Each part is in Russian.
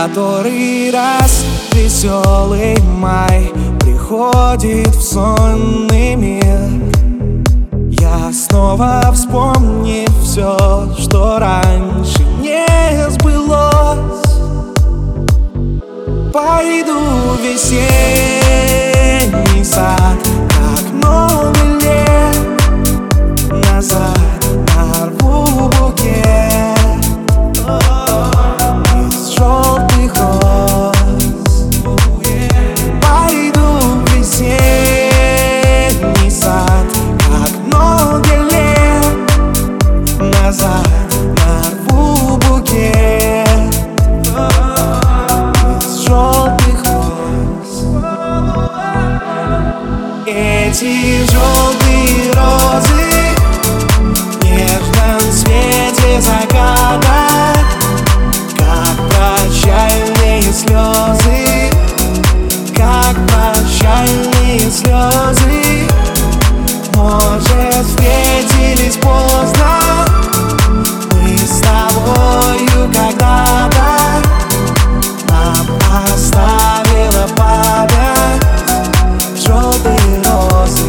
который раз веселый май приходит в сонный мир, я снова вспомнив все, что раньше не сбылось, пойду в весенний сад, как много лет назад, нарву букет из желтых роз. Пойду в весенний сад, как много лет назад, нарву букет из желтых роз. Эти желтые розы в нежном свете заката, как прощальные слезы, как прощальные слезы. Может, встретились поздно мы с тобою когда-то, нам оставила память желтые розы.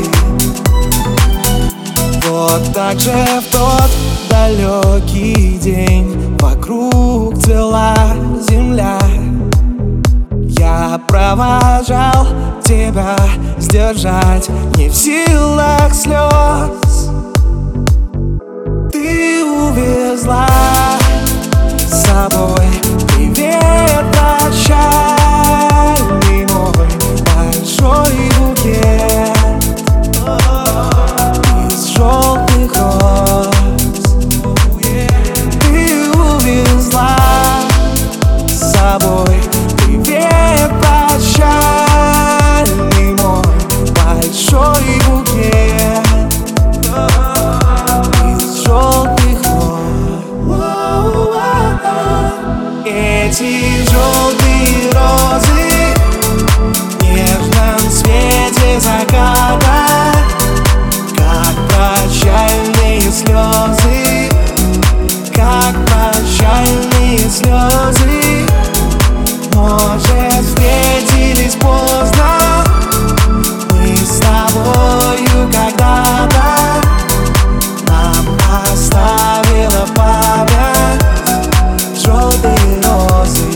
Вот так же в тот далекий день вокруг цвела земля, я провожал тебя, сдержать не в силах слез. Ты увезла с собой привет прощальный мой большой букет из желтых роз. Ты увезла с собой привет прощальный мой большой букет из желтых роз. Эти желтые розы в нежном свете заката, как прощальные слезы, как прощальные слезы. Может, встретились поздно мы с тобою когда-то, нам оставила память желтые розы.